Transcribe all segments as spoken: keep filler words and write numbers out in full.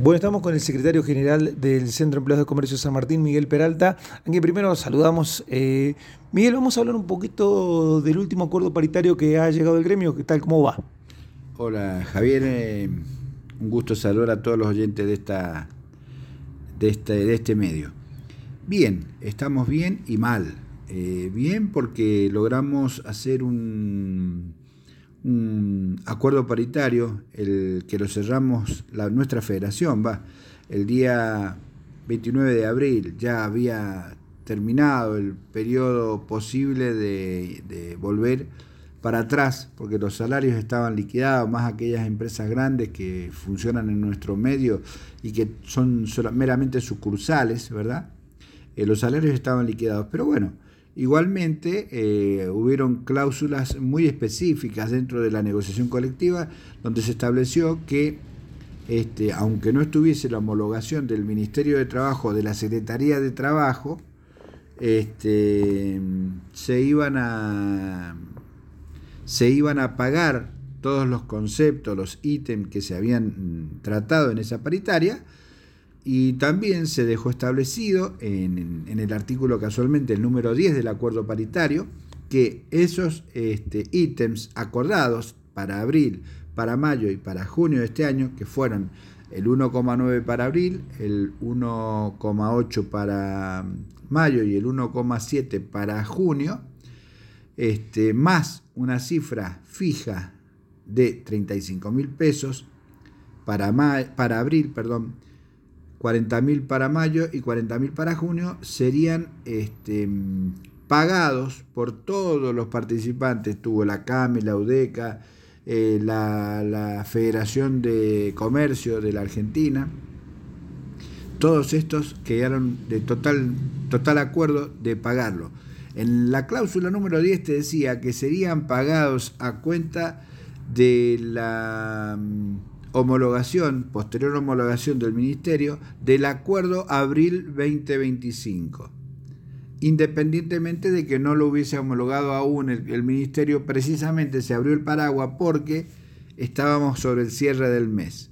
Bueno, estamos con el secretario general del Centro de Empleados de Comercio San Martín, Miguel Peralta, a quien primero saludamos. Eh, Miguel, vamos a hablar un poquito del último acuerdo paritario que ha llegado el gremio. ¿Qué tal? ¿Cómo va? Hola Javier, eh, un gusto saludar a todos los oyentes de, esta, de, este, de este medio. Bien, estamos bien y mal. Eh, bien porque logramos hacer un, un acuerdo paritario, el que lo cerramos la, nuestra federación, va, el día veintinueve de abril. Ya había terminado el periodo posible de, de volver para atrás, porque los salarios estaban liquidados, más aquellas empresas grandes que funcionan en nuestro medio y que son meramente sucursales, ¿verdad? Eh, los salarios estaban liquidados, pero bueno, igualmente eh, hubieron cláusulas muy específicas dentro de la negociación colectiva, donde se estableció que, este, aunque no estuviese la homologación del Ministerio de Trabajo, de la Secretaría de Trabajo, este, se iban a... se iban a pagar todos los conceptos, los ítems que se habían tratado en esa paritaria, y también se dejó establecido en, en el artículo, casualmente el número diez del acuerdo paritario, que esos este, ítems acordados para abril, para mayo y para junio de este año, que fueron el uno coma nueve para abril, el uno coma ocho para mayo y el uno coma siete para junio, Este, más una cifra fija de treinta y cinco mil pesos para, para abril, perdón, cuarenta mil para mayo y cuarenta mil para junio, serían este, pagados por todos los participantes. Tuvo la C A M, la UDECA, eh, la, la Federación de Comercio de la Argentina. Todos estos quedaron de total, total acuerdo de pagarlo. En la cláusula número diez te decía que serían pagados a cuenta de la homologación, posterior homologación del Ministerio, del acuerdo abril veinte veinticinco. Independientemente de que no lo hubiese homologado aún el, el Ministerio, precisamente se abrió el paraguas porque estábamos sobre el cierre del mes.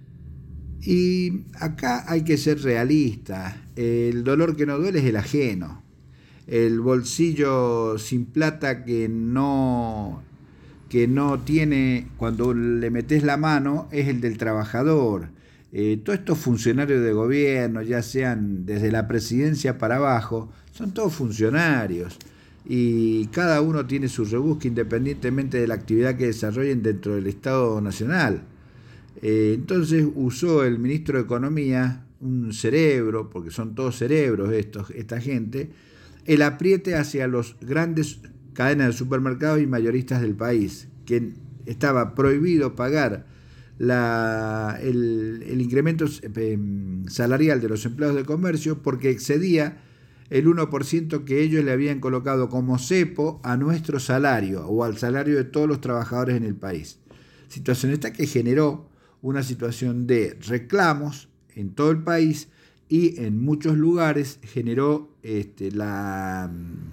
Y acá hay que ser realista. El dolor que no duele es el ajeno. El bolsillo sin plata que no, que no tiene, cuando le metes la mano, es el del trabajador. Eh, todos estos funcionarios de gobierno, ya sean desde la presidencia para abajo, son todos funcionarios. Y cada uno tiene su rebusque independientemente de la actividad que desarrollen dentro del Estado Nacional. Eh, entonces usó el ministro de Economía un cerebro, porque son todos cerebros estos, esta gente, el apriete hacia los grandes cadenas de supermercados y mayoristas del país, que estaba prohibido pagar la, el, el incremento salarial de los empleados de comercio porque excedía el uno por ciento que ellos le habían colocado como cepo a nuestro salario o al salario de todos los trabajadores en el país. Situación esta que generó una situación de reclamos en todo el país, y en muchos lugares generó este, la,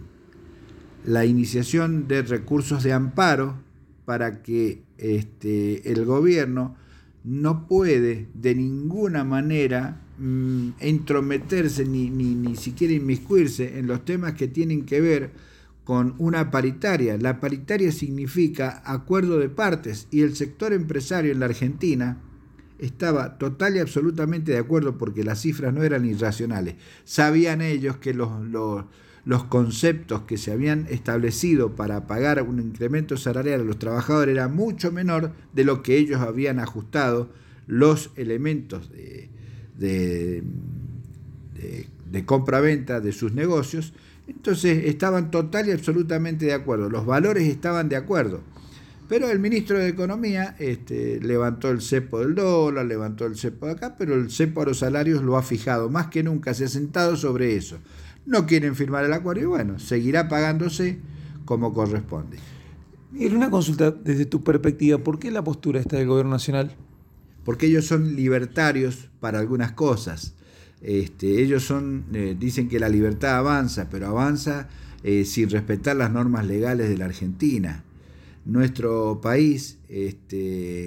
la iniciación de recursos de amparo para que este, el gobierno no puede de ninguna manera mmm, entrometerse ni, ni, ni siquiera inmiscuirse en los temas que tienen que ver con una paritaria. La paritaria significa acuerdo de partes, y el sector empresario en la Argentina estaba total y absolutamente de acuerdo porque las cifras no eran irracionales. Sabían ellos que los, los, los conceptos que se habían establecido para pagar un incremento salarial a los trabajadores era mucho menor de lo que ellos habían ajustado los elementos de, de, de, de compra-venta de sus negocios. Entonces estaban total y absolutamente de acuerdo. Los valores estaban de acuerdo. Pero el ministro de Economía este, levantó el cepo del dólar, levantó el cepo de acá, pero el cepo a los salarios lo ha fijado, más que nunca se ha sentado sobre eso. No quieren firmar el acuerdo y bueno, seguirá pagándose como corresponde. Miguel, una consulta desde tu perspectiva, ¿por qué la postura esta del gobierno nacional? Porque ellos son libertarios para algunas cosas. Este, ellos son, eh, dicen que la libertad avanza, pero avanza eh, sin respetar las normas legales de la Argentina. Nuestro país este,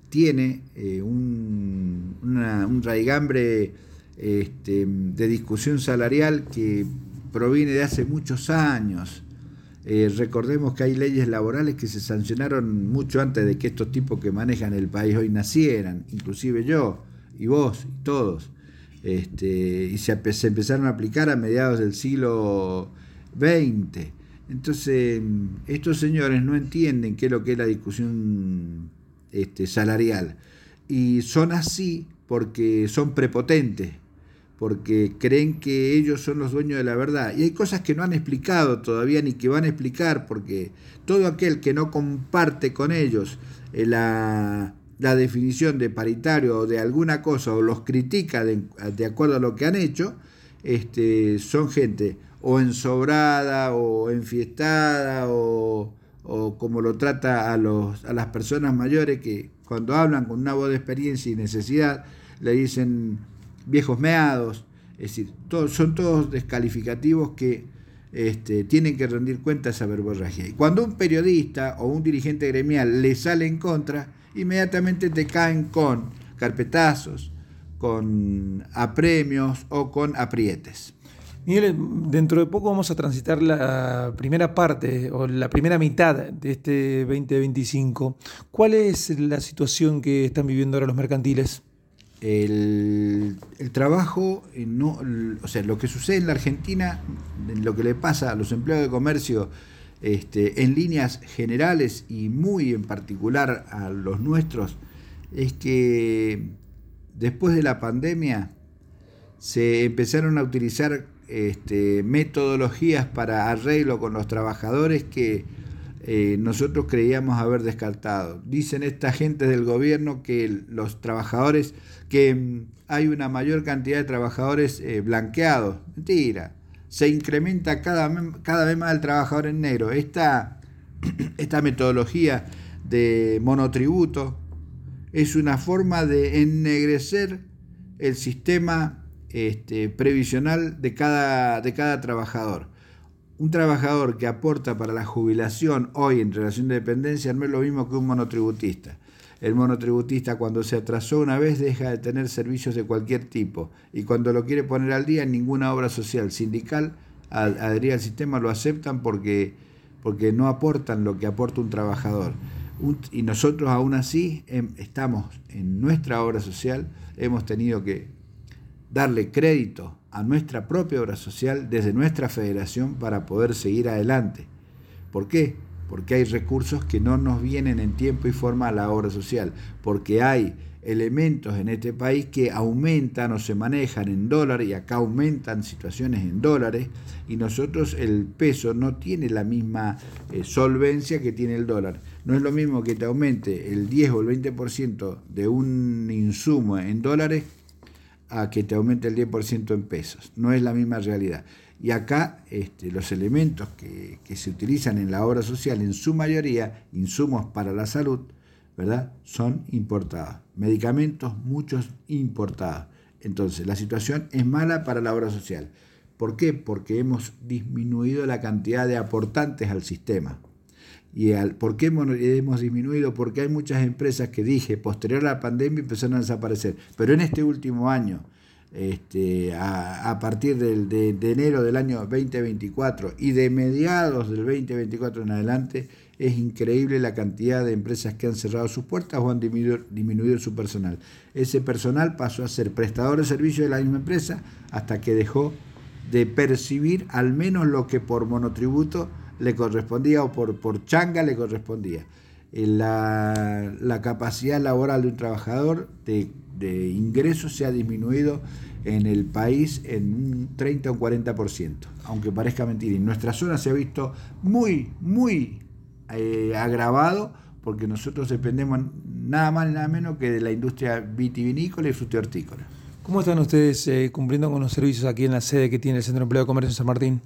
tiene eh, un, una, un raigambre este, de discusión salarial que proviene de hace muchos años. Eh, recordemos que hay leyes laborales que se sancionaron mucho antes de que estos tipos que manejan el país hoy nacieran, inclusive yo, y vos, y todos. Este, y se, se empezaron a aplicar a mediados del siglo veinte. Entonces, estos señores no entienden qué es lo que es la discusión este, salarial. Y son así porque son prepotentes, porque creen que ellos son los dueños de la verdad. Y hay cosas que no han explicado todavía ni que van a explicar, porque todo aquel que no comparte con ellos eh, la, la definición de paritario o de alguna cosa, o los critica de, de acuerdo a lo que han hecho, este, son gente o ensobrada o enfiestada o, o como lo trata a, los, a las personas mayores, que cuando hablan con una voz de experiencia y necesidad le dicen viejos meados. Es decir, todos, son todos descalificativos que este, tienen que rendir cuenta de esa verborragia. Y cuando un periodista o un dirigente gremial le sale en contra, inmediatamente te caen con carpetazos, con apremios o con aprietes. Miguel, dentro de poco vamos a transitar la primera parte o la primera mitad de este veinte veinticinco. ¿Cuál es la situación que están viviendo ahora los mercantiles? El, el trabajo, no, o sea, lo que sucede en la Argentina, lo que le pasa a los empleados de comercio este, en líneas generales y muy en particular a los nuestros, es que después de la pandemia se empezaron a utilizar este, metodologías para arreglo con los trabajadores que Eh, nosotros creíamos haber descartado. Dicen esta gente del gobierno que los trabajadores, que mm, hay una mayor cantidad de trabajadores eh, blanqueados. Mentira. Se incrementa cada, cada vez más el trabajador en negro. Esta, esta metodología de monotributo es una forma de ennegrecer el sistema este, previsional de cada, de cada trabajador. Un trabajador que aporta para la jubilación hoy en relación de dependencia no es lo mismo que un monotributista. El monotributista, cuando se atrasó una vez, deja de tener servicios de cualquier tipo, y cuando lo quiere poner al día, ninguna obra social sindical adherir al sistema lo aceptan porque, porque no aportan lo que aporta un trabajador. Un, y nosotros aún así em, estamos en nuestra obra social, hemos tenido que darle crédito a nuestra propia obra social desde nuestra federación para poder seguir adelante. ¿Por qué? Porque hay recursos que no nos vienen en tiempo y forma a la obra social, porque hay elementos en este país que aumentan o se manejan en dólares, y acá aumentan situaciones en dólares, y nosotros el peso no tiene la misma eh, solvencia que tiene el dólar. No es lo mismo que te aumente el diez o el veinte por ciento de un insumo en dólares a que te aumente el diez por ciento en pesos. No es la misma realidad. Y acá este, los elementos que, que se utilizan en la obra social, en su mayoría, insumos para la salud, ¿verdad?, son importados. Medicamentos, muchos importados. Entonces, la situación es mala para la obra social. ¿Por qué? Porque hemos disminuido la cantidad de aportantes al sistema. ¿Y al, por qué hemos, hemos disminuido? Porque hay muchas empresas que dije, posterior a la pandemia empezaron a desaparecer. Pero en este último año, este, a, a partir del, de, de enero del año veinte veinticuatro y de mediados del veinte veinticuatro en adelante, es increíble la cantidad de empresas que han cerrado sus puertas o han disminuido, disminuido su personal. Ese personal pasó a ser prestador de servicio de la misma empresa hasta que dejó de percibir al menos lo que por monotributo le correspondía o por, por changa le correspondía. La, la capacidad laboral de un trabajador de, de ingresos se ha disminuido en el país en un treinta o un cuarenta por ciento, aunque parezca mentira. En nuestra zona se ha visto muy, muy eh, agravado, porque nosotros dependemos nada más ni nada menos que de la industria vitivinícola y frutihortícola. ¿Cómo están ustedes eh, cumpliendo con los servicios aquí en la sede que tiene el Centro de Empleo de Comercio San Martín?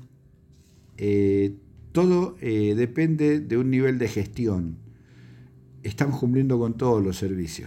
Eh, todo eh, depende de un nivel de gestión. Estamos cumpliendo con todos los servicios,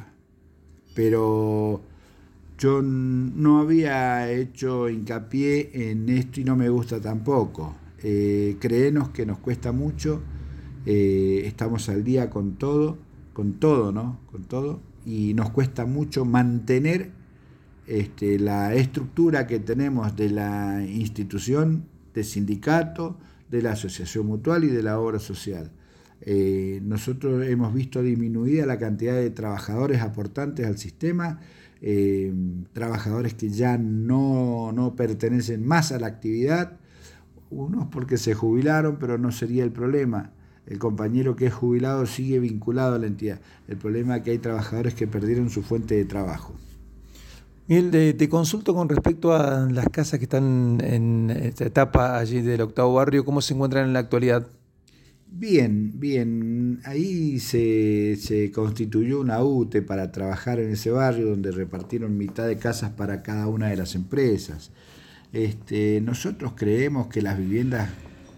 pero yo no había hecho hincapié en esto y no me gusta tampoco. Eh, créenos que nos cuesta mucho, eh, estamos al día con todo, con todo, ¿no? Con todo, y nos cuesta mucho mantener este, la estructura que tenemos de la institución, del sindicato, de la asociación mutual y de la obra social. Eh, nosotros hemos visto disminuida la cantidad de trabajadores aportantes al sistema, eh, trabajadores que ya no, no pertenecen más a la actividad, unos porque se jubilaron, pero no sería el problema. El compañero que es jubilado sigue vinculado a la entidad. El problema es que hay trabajadores que perdieron su fuente de trabajo. Miguel, te, te consulto con respecto a las casas que están en esta etapa allí del octavo barrio, ¿cómo se encuentran en la actualidad? Bien, bien. Ahí se, se constituyó una U T E para trabajar en ese barrio, donde repartieron mitad de casas para cada una de las empresas. Este, nosotros creemos que las viviendas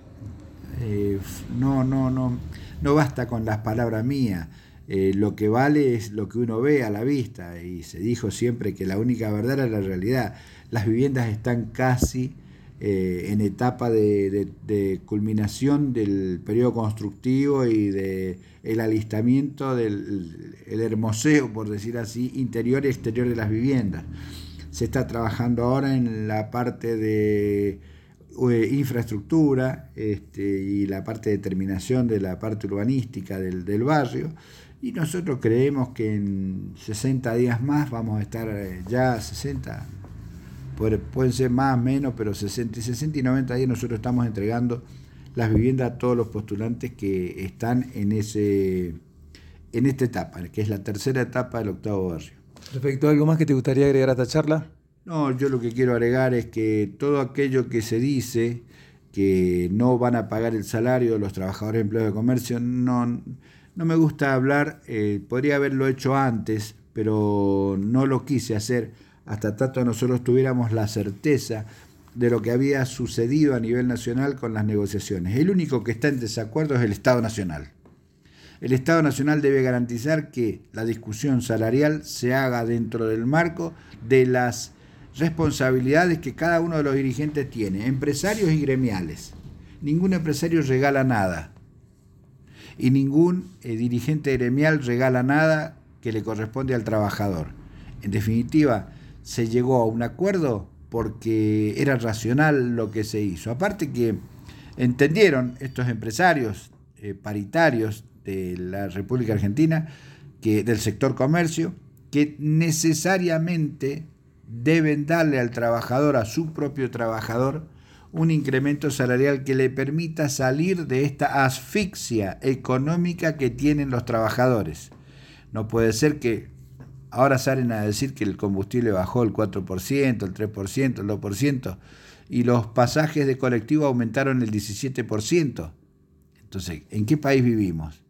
eh, no, no, no, no basta con las palabras mías. Eh, lo que vale es lo que uno ve a la vista, y se dijo siempre que la única verdad era la realidad. Las viviendas están casi eh, en etapa de, de, de culminación del periodo constructivo y de el alistamiento del el hermoseo, por decir así, interior y exterior de las viviendas. Se está trabajando ahora en la parte de eh, infraestructura este, y la parte de terminación de la parte urbanística del, del barrio, y nosotros creemos que en sesenta días más vamos a estar eh, ya sesenta, puede, pueden ser más o menos, pero sesenta, sesenta y noventa días nosotros estamos entregando las viviendas a todos los postulantes que están en, ese, en esta etapa, que es la tercera etapa del octavo barrio. Perfecto, ¿algo más que te gustaría agregar a esta charla? No, yo lo que quiero agregar es que todo aquello que se dice que no van a pagar el salario de los trabajadores empleados de comercio, no, no me gusta hablar, eh, podría haberlo hecho antes, pero no lo quise hacer hasta tanto nosotros tuviéramos la certeza de lo que había sucedido a nivel nacional con las negociaciones. El único que está en desacuerdo es el Estado Nacional. El Estado Nacional debe garantizar que la discusión salarial se haga dentro del marco de las responsabilidades que cada uno de los dirigentes tiene, empresarios y gremiales. Ningún empresario regala nada y ningún eh, dirigente gremial regala nada que le corresponde al trabajador. En definitiva, se llegó a un acuerdo porque era racional lo que se hizo. Aparte que entendieron estos empresarios eh, paritarios de la República Argentina, que del sector comercio, que necesariamente deben darle al trabajador, a su propio trabajador, un incremento salarial que le permita salir de esta asfixia económica que tienen los trabajadores. No puede ser que ahora salen a decir que el combustible bajó el cuatro por ciento, el tres por ciento, el dos por ciento, y los pasajes de colectivo aumentaron el diecisiete por ciento. Entonces, ¿en qué país vivimos?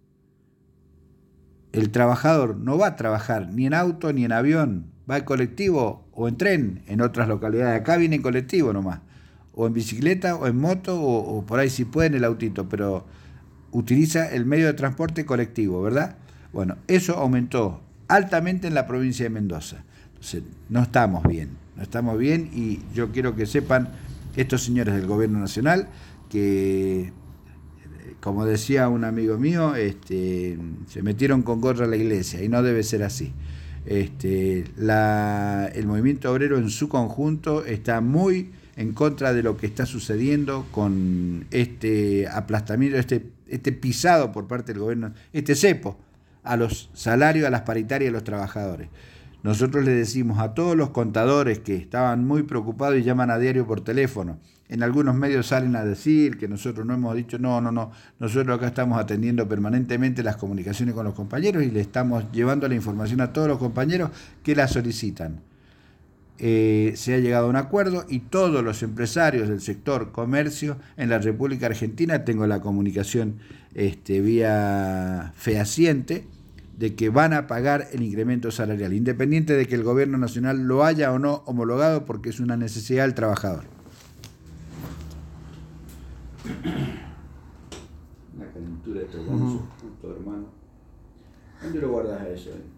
El trabajador no va a trabajar ni en auto ni en avión, va en colectivo o en tren en otras localidades. Acá viene en colectivo nomás, o en bicicleta o en moto, o, o por ahí si puede en el autito, pero utiliza el medio de transporte colectivo, ¿verdad? Bueno, eso aumentó altamente en la provincia de Mendoza. Entonces, no estamos bien, no estamos bien, y yo quiero que sepan estos señores del gobierno nacional que, como decía un amigo mío, este, se metieron con gorra a la iglesia, y no debe ser así. Este, la, el movimiento obrero en su conjunto está muy en contra de lo que está sucediendo con este aplastamiento, este, este pisado por parte del gobierno, este cepo a los salarios, a las paritarias de los trabajadores. Nosotros le decimos a todos los contadores que estaban muy preocupados y llaman a diario por teléfono, en algunos medios salen a decir que nosotros no hemos dicho, no, no, no, nosotros acá estamos atendiendo permanentemente las comunicaciones con los compañeros y le estamos llevando la información a todos los compañeros que la solicitan. Eh, se ha llegado a un acuerdo y todos los empresarios del sector comercio en la República Argentina, tengo la comunicación este, vía fehaciente, de que van a pagar el incremento salarial, independiente de que el gobierno nacional lo haya o no homologado, porque es una necesidad del trabajador. La calentura de estos uh-huh. Puto hermano. ¿Dónde lo guardas a eso? Eh?